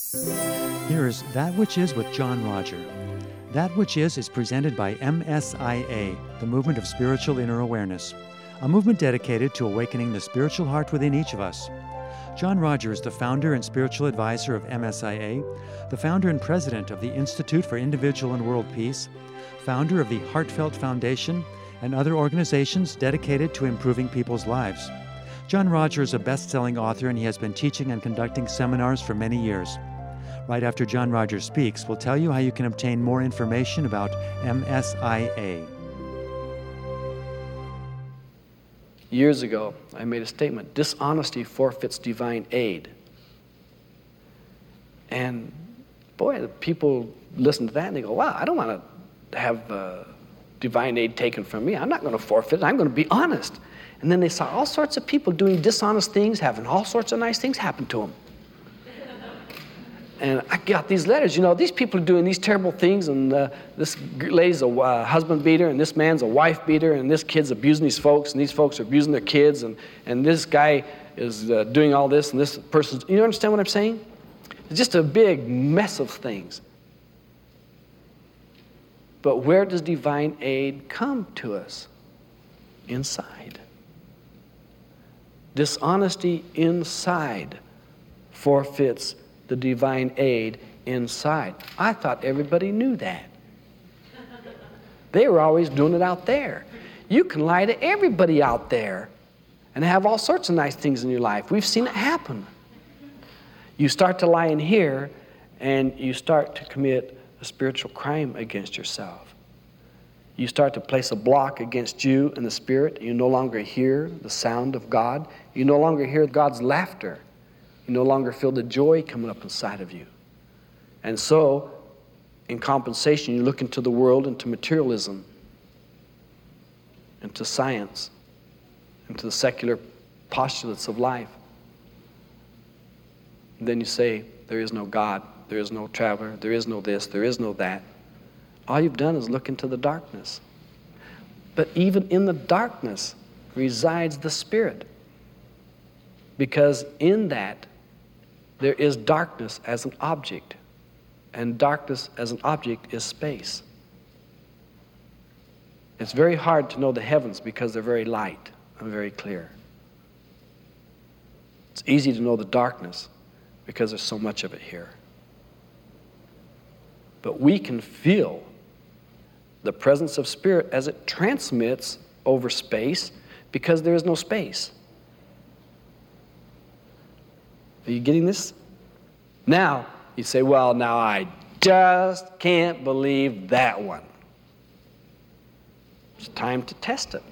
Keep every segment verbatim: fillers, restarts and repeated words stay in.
Here is That Which Is with John Roger. That Which Is is presented by M S I A, the Movement of Spiritual Inner Awareness, a movement dedicated to awakening the spiritual heart within each of us. John Roger is the founder and spiritual advisor of M S I A, the founder and president of the Institute for Individual and World Peace, founder of the Heartfelt Foundation, and other organizations dedicated to improving people's lives. John Roger is a best-selling author, and he has been teaching and conducting seminars for many years. Right after John Roger speaks, we'll tell you how you can obtain more information about M S I A. Years ago, I made a statement, dishonesty forfeits divine aid. And boy, the people listen to that and they go, wow, I don't want to have uh, divine aid taken from me. I'm not going to forfeit it. I'm going to be honest. And then they saw all sorts of people doing dishonest things, having all sorts of nice things happen to them. And I got these letters, you know, these people are doing these terrible things, and uh, this lady's a uh, husband beater, and this man's a wife beater, and this kid's abusing these folks, and these folks are abusing their kids, and, and this guy is uh, doing all this, and this person's, you understand what I'm saying? It's just a big mess of things. But where does divine aid come to us? Inside. Dishonesty inside forfeits the divine aid inside. I thought everybody knew that. They were always doing it out there. You can lie to everybody out there and have all sorts of nice things in your life. We've seen it happen. You start to lie in here and you start to commit a spiritual crime against yourself. You start to place a block against you and the Spirit. You no longer hear the sound of God. You no longer hear God's laughter. You no longer feel the joy coming up inside of you. And so, in compensation, you look into the world, into materialism, into science, into the secular postulates of life. And then you say, there is no God, there is no traveler, there is no this, there is no that. All you've done is look into the darkness. But even in the darkness resides the Spirit. Because in that, there is darkness as an object, and darkness as an object is space. It's very hard to know the heavens because they're very light and very clear. It's easy to know the darkness because there's so much of it here. But we can feel the presence of Spirit as it transmits over space because there is no space. Are you getting this? Now, you say, well, now I just can't believe that one. It's time to test it.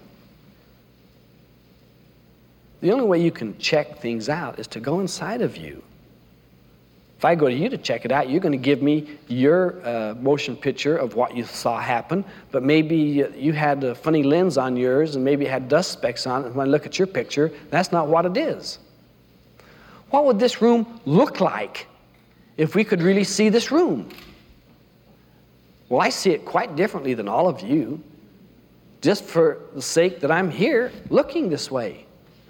The only way you can check things out is to go inside of you. If I go to you to check it out, you're going to give me your uh, motion picture of what you saw happen, but maybe you had a funny lens on yours and maybe it had dust specks on it, and when I look at your picture, that's not what it is. What would this room look like if we could really see this room? Well, I see it quite differently than all of you, just for the sake that I'm here looking this way.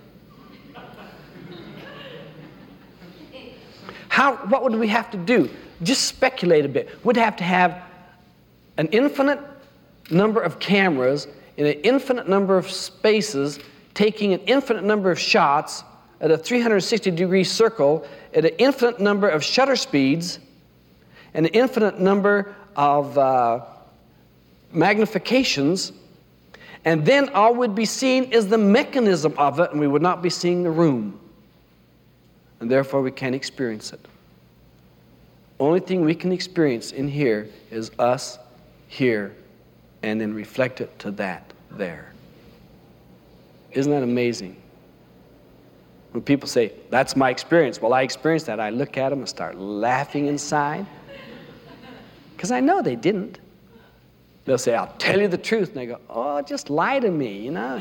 How, what would we have to do? Just speculate a bit. We'd have to have an infinite number of cameras in an infinite number of spaces, taking an infinite number of shots at a three hundred sixty degree circle, at an infinite number of shutter speeds, and an infinite number of uh, magnifications, and then all we'd be seeing is the mechanism of it, and we would not be seeing the room. And therefore we can't experience it. Only thing we can experience in here is us here, and then reflect it to that there. Isn't that amazing? When people say, that's my experience, well, I experienced that, I look at them and start laughing inside. Because I know they didn't. They'll say, I'll tell you the truth. And I go, oh, just lie to me, you know.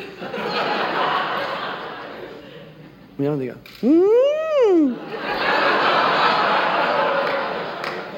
You know, they go, hmm.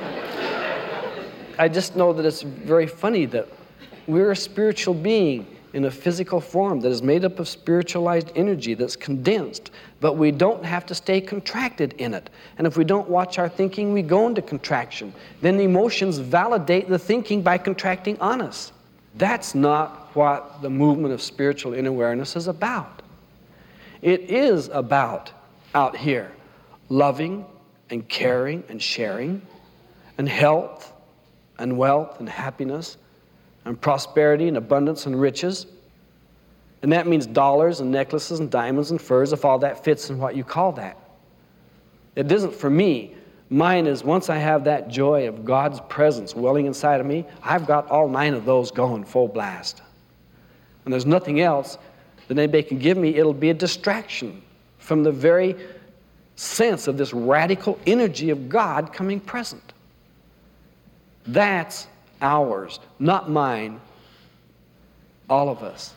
I just know that it's very funny that we're a spiritual being, in a physical form that is made up of spiritualized energy that's condensed, but we don't have to stay contracted in it. And if we don't watch our thinking, we go into contraction. Then the emotions validate the thinking by contracting on us. That's not what the movement of spiritual inner awareness is about. It is about, out here, loving and caring and sharing and health and wealth and happiness and prosperity and abundance and riches. And that means dollars and necklaces and diamonds and furs, if all that fits in what you call that. It isn't for me. Mine is, once I have that joy of God's presence welling inside of me, I've got all nine of those going full blast. And there's nothing else that anybody can give me. It'll be a distraction from the very sense of this radical energy of God coming present. That's ours, not mine. All of us.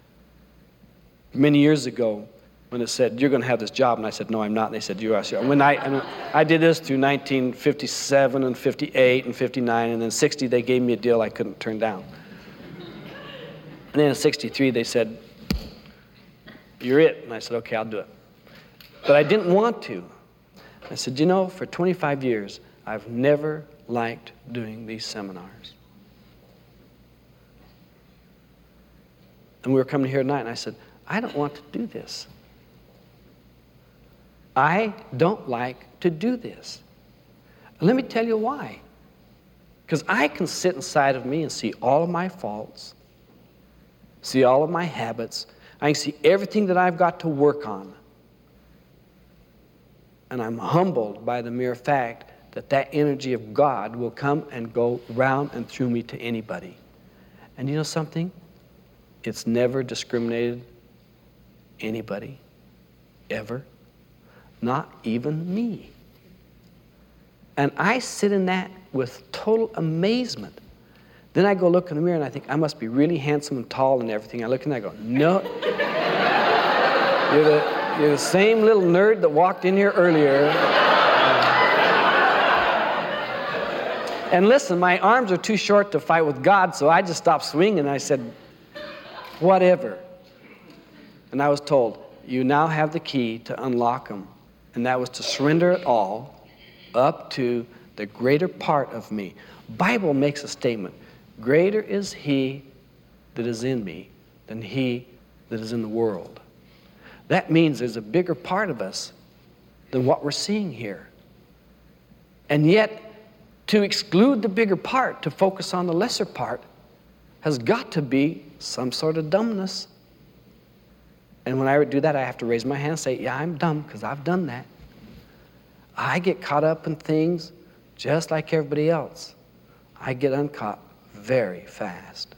Many years ago, when it said, you're going to have this job, and I said, no, I'm not. And they said, you are. When I, I, mean, I did this through nineteen fifty-seven and fifty-eight and fifty-nine, and then sixty, they gave me a deal I couldn't turn down. And then in sixty-three, they said, you're it. And I said, okay, I'll do it. But I didn't want to. I said, you know, for twenty-five years, I've never liked doing these seminars. And we were coming here tonight, and I said, I don't want to do this. I don't like to do this. Let me tell you why. Because I can sit inside of me and see all of my faults, see all of my habits. I can see everything that I've got to work on. And I'm humbled by the mere fact that that energy of God will come and go round and through me to anybody. And you know something? It's never discriminated anybody, ever. Not even me. And I sit in that with total amazement. Then I go look in the mirror and I think, I must be really handsome and tall and everything. I look and I go, no. you're, the, you're the same little nerd that walked in here earlier. And listen, my arms are too short to fight with God, so I just stopped swinging and I said, whatever. And I was told, you now have the key to unlock them. And that was to surrender it all up to the greater part of me. Bible makes a statement. Greater is he that is in me than he that is in the world. That means there's a bigger part of us than what we're seeing here. And yet, to exclude the bigger part, to focus on the lesser part, has got to be some sort of dumbness. And when I do that, I have to raise my hand and say, yeah, I'm dumb, because I've done that. I get caught up in things just like everybody else. I get uncaught very fast.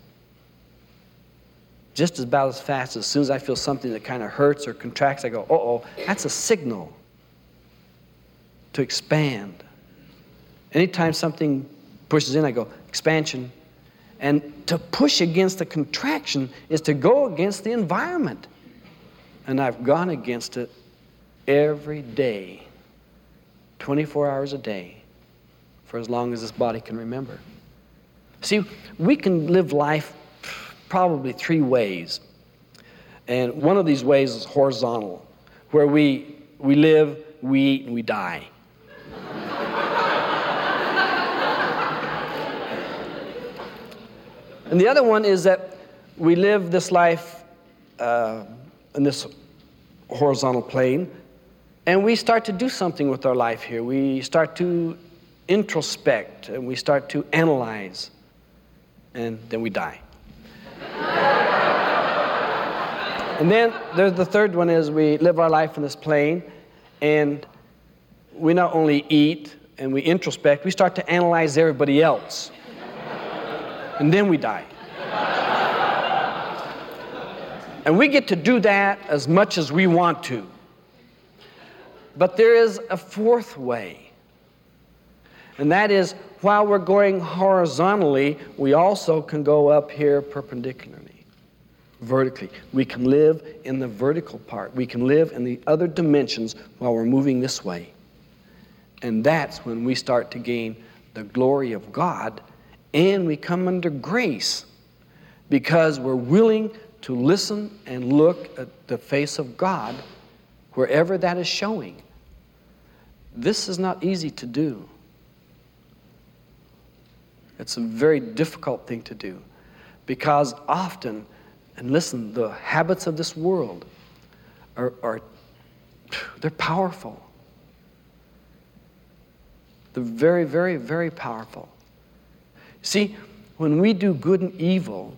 Just about as fast as soon as I feel something that kind of hurts or contracts, I go, uh-oh, that's a signal to expand. Anytime something pushes in, I go, expansion. And to push against the contraction is to go against the environment. And I've gone against it every day, twenty-four hours a day, for as long as this body can remember. See, we can live life probably three ways. And one of these ways is horizontal, where we, we live, we eat, and we die. And the other one is that we live this life uh, in this horizontal plane, and we start to do something with our life here. We start to introspect, and we start to analyze, and then we die. And then there's the third one is we live our life in this plane, and we not only eat and we introspect, we start to analyze everybody else. And then we die. And we get to do that as much as we want to. But there is a fourth way. And that is, while we're going horizontally, we also can go up here perpendicularly, vertically. We can live in the vertical part. We can live in the other dimensions while we're moving this way. And that's when we start to gain the glory of God, and we come under grace because we're willing to listen and look at the face of God wherever that is showing. This is not easy to do. It's a very difficult thing to do, because often, and listen, the habits of this world are, are they're powerful. They're very, very, very powerful. See, when we do good and evil,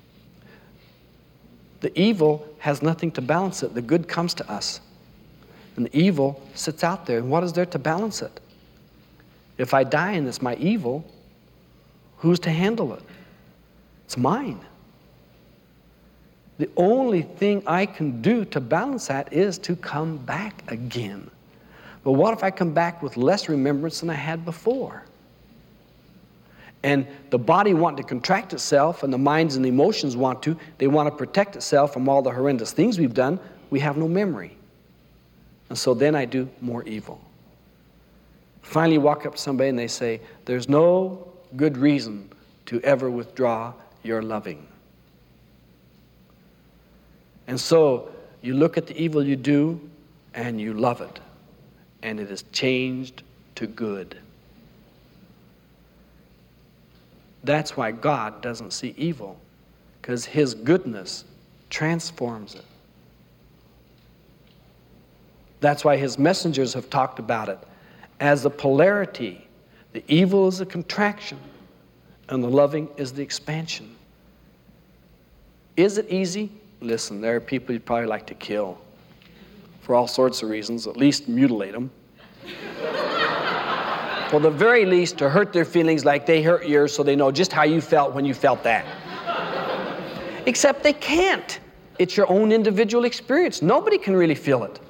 the evil has nothing to balance it. The good comes to us. And the evil sits out there. And what is there to balance it? If I die and it's my evil, who's to handle it? It's mine. The only thing I can do to balance that is to come back again. But what if I come back with less remembrance than I had before? And the body wants to contract itself, and the minds and the emotions want to. They want to protect itself from all the horrendous things we've done. We have no memory. And so then I do more evil. Finally, you walk up to somebody and they say, there's no good reason to ever withdraw your loving. And so you look at the evil you do and you love it. And it is changed to good. That's why God doesn't see evil, because His goodness transforms it. That's why His messengers have talked about it as a polarity. The evil is the contraction, and the loving is the expansion. Is it easy? Listen, there are people you'd probably like to kill for all sorts of reasons, at least mutilate them. For the very least, to hurt their feelings like they hurt yours, so they know just how you felt when you felt that. Except they can't. It's your own individual experience. Nobody can really feel it.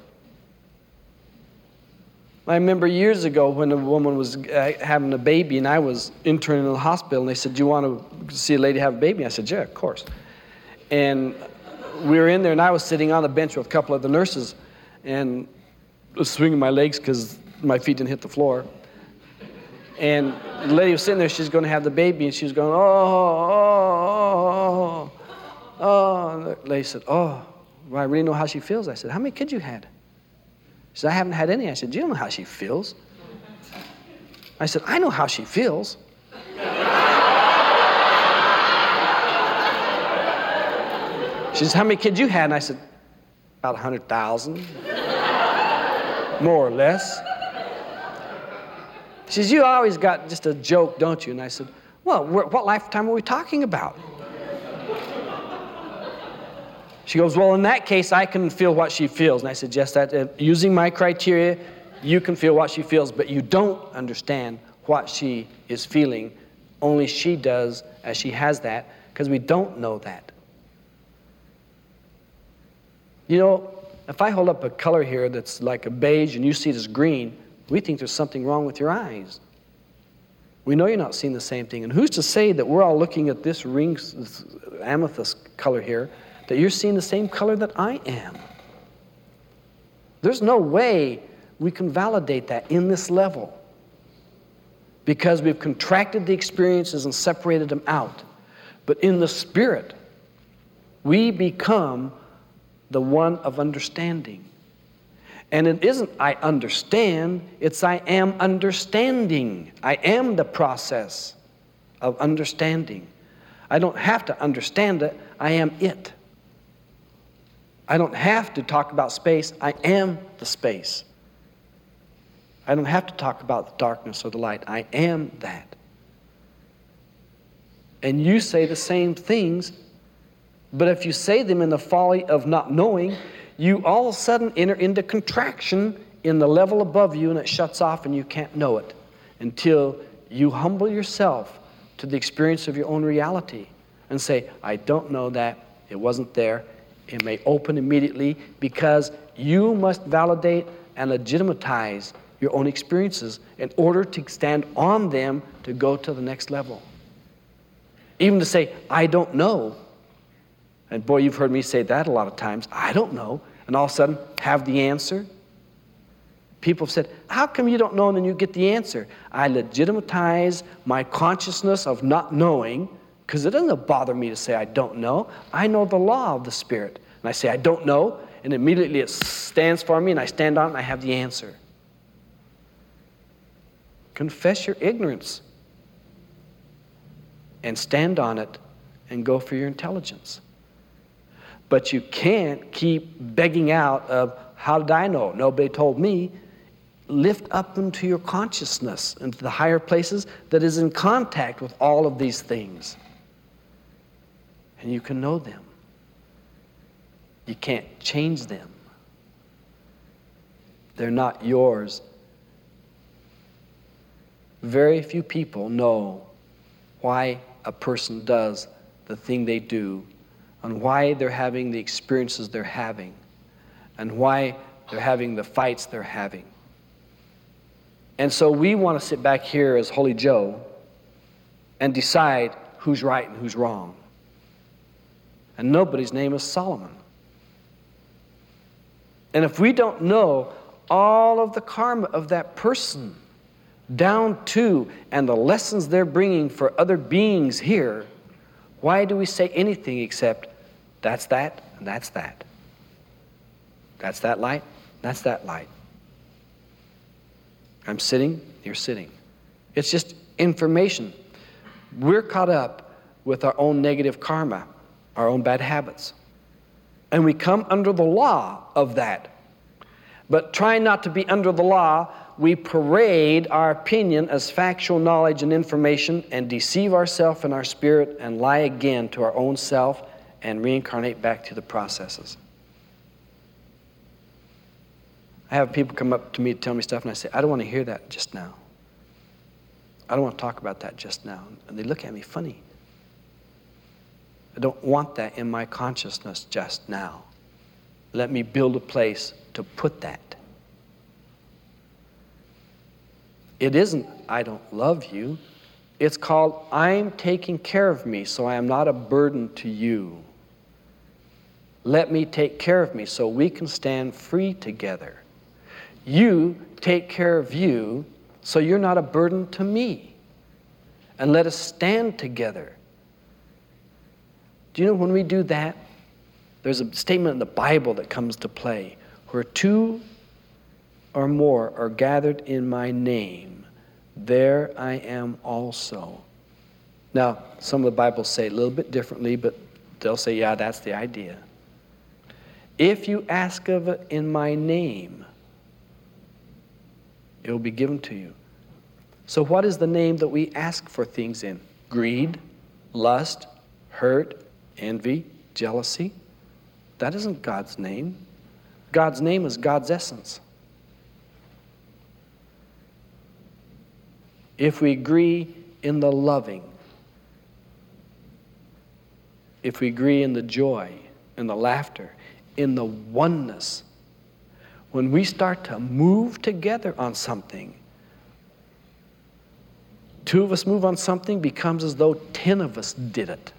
I remember years ago when a woman was uh, having a baby, and I was interning in the hospital, and they said, do you want to see a lady have a baby? I said, yeah, of course. And we were in there, and I was sitting on the bench with a couple of the nurses, and I was swinging my legs because my feet didn't hit the floor. And the lady was sitting there, she's going to have the baby, and she was going, oh, oh, oh, oh. And the lady said, oh, well, I really know how she feels. I said, how many kids you had? She said, I haven't had any. I said, you don't know how she feels. I said, I know how she feels. She said, how many kids you had? And I said, about one hundred thousand, more or less. She says, you always got just a joke, don't you? And I said, well, what lifetime are we talking about? She goes, well, in that case, I can feel what she feels. And I said, yes, that, uh, using my criteria, you can feel what she feels, but you don't understand what she is feeling. Only she does, as she has that, because we don't know that. You know, if I hold up a color here that's like a beige and you see it as green, we think there's something wrong with your eyes. We know you're not seeing the same thing. And who's to say that we're all looking at this ring, this amethyst color here, that you're seeing the same color that I am? There's no way we can validate that in this level, because we've contracted the experiences and separated them out. But in the Spirit, we become the one of understanding. And it isn't I understand, it's I am understanding. I am the process of understanding. I don't have to understand it, I am it. I don't have to talk about space, I am the space. I don't have to talk about the darkness or the light, I am that. And you say the same things, but if you say them in the folly of not knowing, you all of a sudden enter into contraction in the level above you, and it shuts off and you can't know it until you humble yourself to the experience of your own reality and say, I don't know that, it wasn't there. It may open immediately, because you must validate and legitimatize your own experiences in order to stand on them to go to the next level. Even to say, I don't know. And boy, you've heard me say that a lot of times. I don't know. And all of a sudden, have the answer. People have said, how come you don't know and then you get the answer? I legitimatize my consciousness of not knowing Because it doesn't bother me to say I don't know. I know the law of the Spirit. And I say I don't know, and immediately it stands for me, and I stand on it, and I have the answer. Confess your ignorance and stand on it and go for your intelligence. But you can't keep begging out of, how did I know? Nobody told me. Lift up into your consciousness, into the higher places that is in contact with all of these things. And you can know them. You can't change them. They're not yours. Very few people know why a person does the thing they do, and why they're having the experiences they're having, and why they're having the fights they're having. And so we want to sit back here as Holy Joe and decide who's right and who's wrong. And nobody's name is Solomon. And if we don't know all of the karma of that person down to and the lessons they're bringing for other beings here, why do we say anything except that's that and that's that? That's that light, that's that light. I'm sitting, you're sitting. It's just information. We're caught up with our own negative karma, our own bad habits. And we come under the law of that. But trying not to be under the law, we parade our opinion as factual knowledge and information and deceive ourselves and our spirit and lie again to our own self and reincarnate back to the processes. I have people come up to me to tell me stuff, and I say, I don't want to hear that just now. I don't want to talk about that just now. And they look at me funny. I don't want that in my consciousness just now. Let me build a place to put that. It isn't, I don't love you. It's called, I'm taking care of me, so I am not a burden to you. Let me take care of me so we can stand free together. You take care of you so you're not a burden to me. And let us stand together. Do you know when we do that, there's a statement in the Bible that comes to play, where two or more are gathered in my name, there I am also. Now, some of the Bibles say it a little bit differently, but they'll say, yeah, that's the idea. If you ask of it in my name, it will be given to you. So what is the name that we ask for things in? Greed, lust, hurt, envy, jealousy? That isn't God's name. God's name is God's essence. If we agree in the loving, if we agree in the joy, in the laughter, in the oneness, when we start to move together on something, two of us move on something, becomes as though ten of us did it.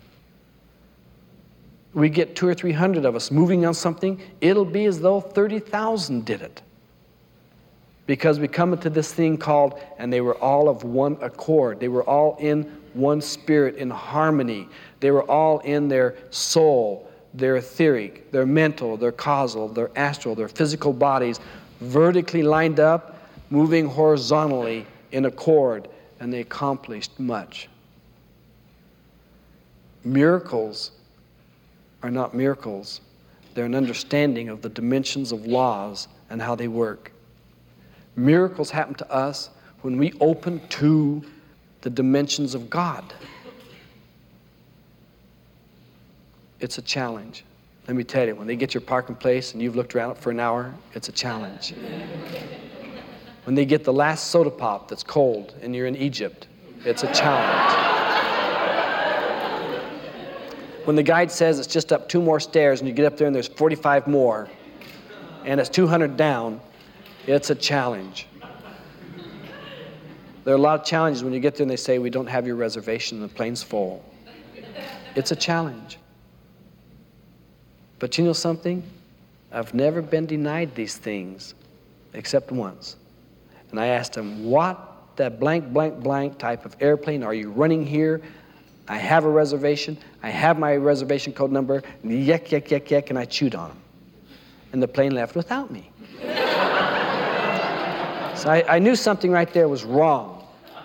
We get two or three hundred of us moving on something, it'll be as though thirty thousand did it. Because we come into this thing called, and they were all of one accord. They were all in one spirit, in harmony. They were all in their soul, their etheric, their mental, their causal, their astral, their physical bodies, vertically lined up, moving horizontally in accord, and they accomplished much. Miracles are not miracles. They're an understanding of the dimensions of laws and how they work. Miracles happen to us when we open to the dimensions of God. It's a challenge. Let me tell you, when they get your parking place and you've looked around it for an hour, it's a challenge. When they get the last soda pop that's cold and you're in Egypt, it's a challenge. When the guide says it's just up two more stairs and you get up there and there's forty-five more and it's two hundred down, it's a challenge. There are a lot of challenges when you get there and they say, we don't have your reservation and the plane's full. It's a challenge. But you know something? I've never been denied these things except once. And I asked him, what that blank, blank, blank type of airplane are you running here? I have a reservation. I have my reservation code number. Yek, yek, yek, yek, and I chewed on them. And the plane left without me. So I, I knew something right there was wrong.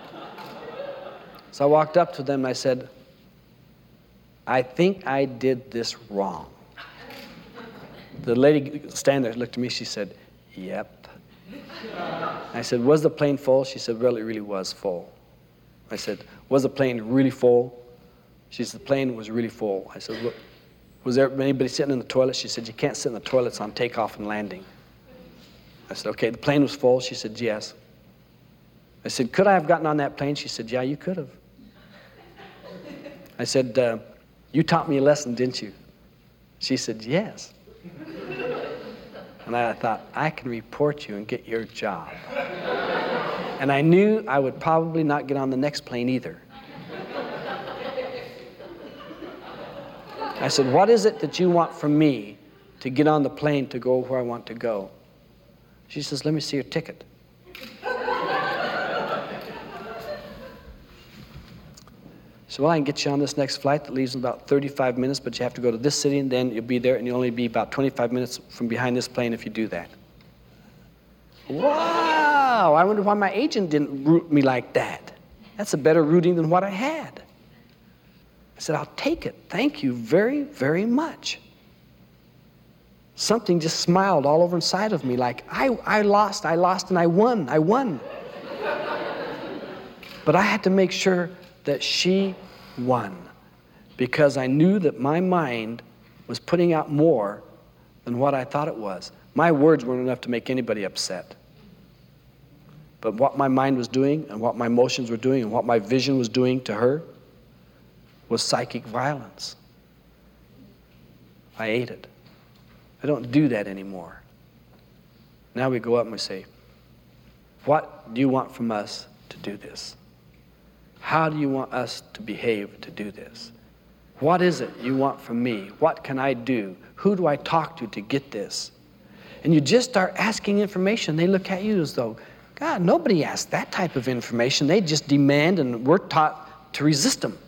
So I walked up to them and I said, I think I did this wrong. The lady standing there looked at me. She said, yep. I said, was the plane full? She said, well, it really was full. I said, was the plane really full? She said, the plane was really full. I said, was there anybody sitting in the toilet? She said, you can't sit in the toilets on takeoff and landing. I said, okay, the plane was full? She said, yes. I said, could I have gotten on that plane? She said, yeah, you could have. I said, uh, you taught me a lesson, didn't you? She said, yes. And I thought, I can report you and get your job. And I knew I would probably not get on the next plane either. I said, what is it that you want from me to get on the plane to go where I want to go? She says, let me see your ticket. So, well, I can get you on this next flight that leaves in about thirty-five minutes, but you have to go to this city, and then you'll be there, and you'll only be about twenty-five minutes from behind this plane if you do that. Wow! I wonder why my agent didn't route me like that. That's a better routing than what I had. I said, I'll take it. Thank you very, very much. Something just smiled all over inside of me like, I, I lost, I lost, and I won, I won. But I had to make sure that she won, because I knew that my mind was putting out more than what I thought it was. My words weren't enough to make anybody upset. But what my mind was doing and what my emotions were doing and what my vision was doing to her was psychic violence. I ate it. I don't do that anymore. Now we go up and we say, what do you want from us to do this? How do you want us to behave to do this? What is it you want from me? What can I do? Who do I talk to to get this? And you just start asking information. They look at you as though, God, nobody asks that type of information. They just demand, and we're taught to resist them.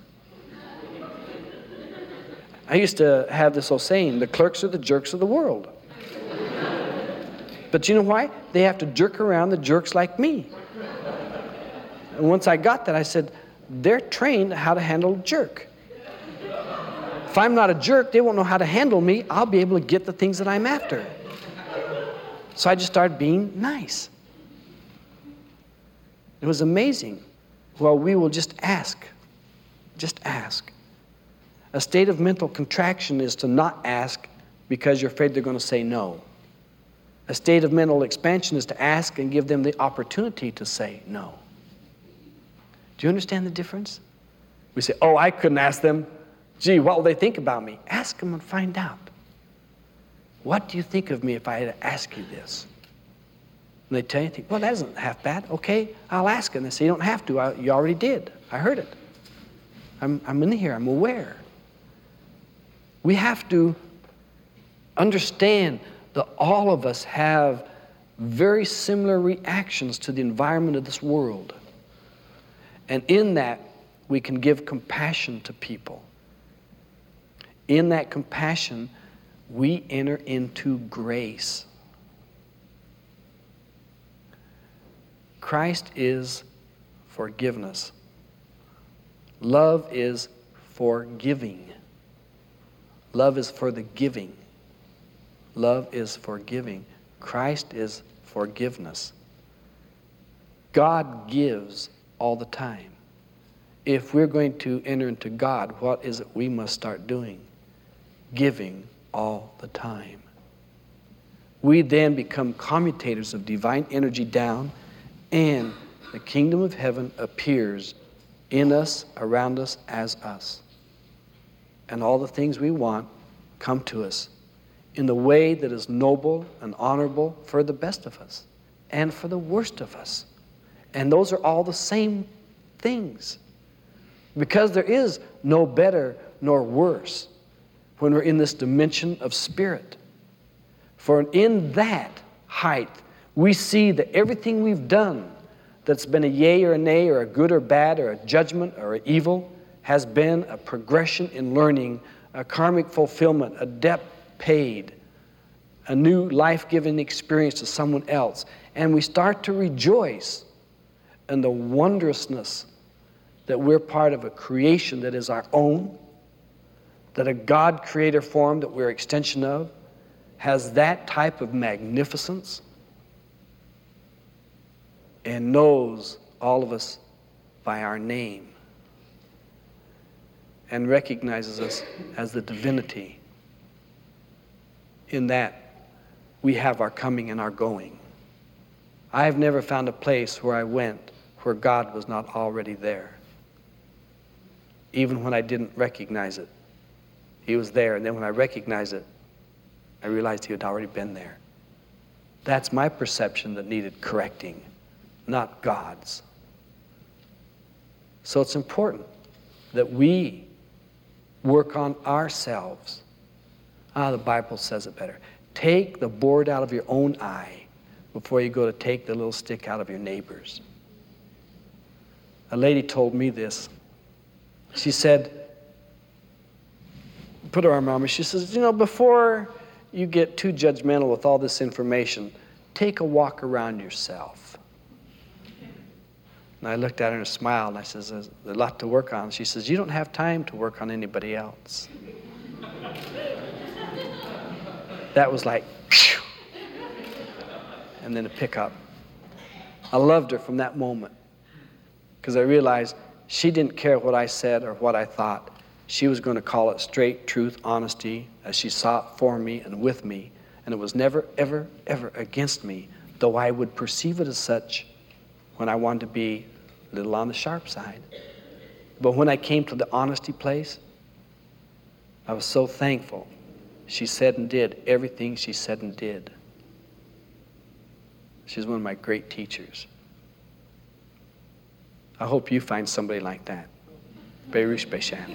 I used to have this old saying, the clerks are the jerks of the world. But you know why? They have to jerk around the jerks like me. And once I got that, I said, they're trained how to handle a jerk. If I'm not a jerk, they won't know how to handle me. I'll be able to get the things that I'm after. So I just started being nice. It was amazing. Well, we will just ask. Just ask. A state of mental contraction is to not ask because you're afraid they're going to say no. A state of mental expansion is to ask and give them the opportunity to say no. Do you understand the difference? We say, oh, I couldn't ask them. Gee, what will they think about me? Ask them and find out. What do you think of me if I had to ask you this? And they tell you, think, well, that isn't half bad. Okay, I'll ask them. They say, you don't have to. I, you already did. I heard it. I'm, I'm in here. I'm aware. We have to understand that all of us have very similar reactions to the environment of this world. And in that, we can give compassion to people. In that compassion, we enter into grace. Christ is forgiveness. Love is forgiving. Love is for the giving. Love is forgiving. Christ is forgiveness. God gives all the time. If we're going to enter into God, what is it we must start doing? Giving all the time. We then become commutators of divine energy down, and the kingdom of heaven appears in us, around us, as us. And all the things we want come to us in the way that is noble and honorable for the best of us and for the worst of us. And those are all the same things. Because there is no better nor worse when we're in this dimension of spirit. For in that height, we see that everything we've done that's been a yea or a nay or a good or bad or a judgment or an evil has been a progression in learning, a karmic fulfillment, a debt paid, a new life-giving experience to someone else. And we start to rejoice in the wondrousness that we're part of a creation that is our own, that a God creator form that we're an extension of has that type of magnificence and knows all of us by our name and recognizes us as the divinity in that we have our coming and our going. I have never found a place where I went where God was not already there. Even when I didn't recognize it, He was there. And then when I recognized it, I realized He had already been there. That's my perception that needed correcting, not God's. So it's important that we work on ourselves. Ah, the Bible says it better. Take the board out of your own eye before you go to take the little stick out of your neighbor's. A lady told me this. She said, put her arm around me, she says, you know, before you get too judgmental with all this information, take a walk around yourself. And I looked at her and smiled, and I says, there's a lot to work on. She says, you don't have time to work on anybody else. That was like, phew, and then a pickup. I loved her from that moment because I realized she didn't care what I said or what I thought. She was going to call it straight truth, honesty, as she saw it for me and with me. And it was never, ever, ever against me, though I would perceive it as such when I wanted to be a little on the sharp side. But when I came to the honesty place, I was so thankful. She said and did everything she said and did. She's one of my great teachers. I hope you find somebody like that. Berush Beishan.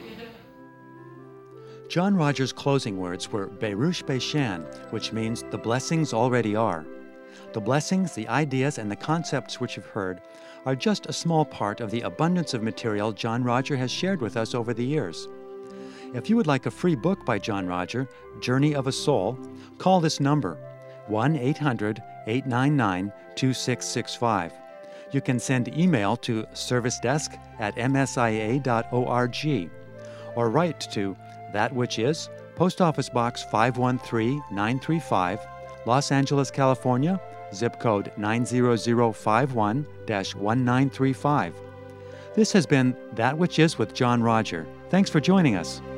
John Rogers' closing words were Berush Beishan, which means the blessings already are. The blessings, the ideas, and the concepts which you've heard are just a small part of the abundance of material John Roger has shared with us over the years. If you would like a free book by John Roger, Journey of a Soul, call this number, one eight hundred, eight nine nine, two six six five. You can send email to servicedesk at m s i a dot org or write to That Which Is, Post Office Box five one three nine three five, Los Angeles, California, zip code nine zero zero five one dash one nine three five. This has been That Which Is with John Roger. Thanks for joining us.